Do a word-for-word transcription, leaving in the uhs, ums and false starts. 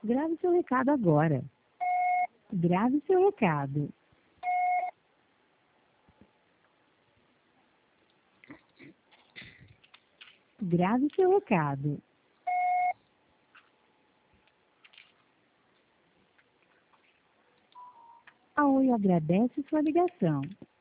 Grave seu recado agora. Grave seu recado. Grave seu recado. A Oi agradece sua ligação.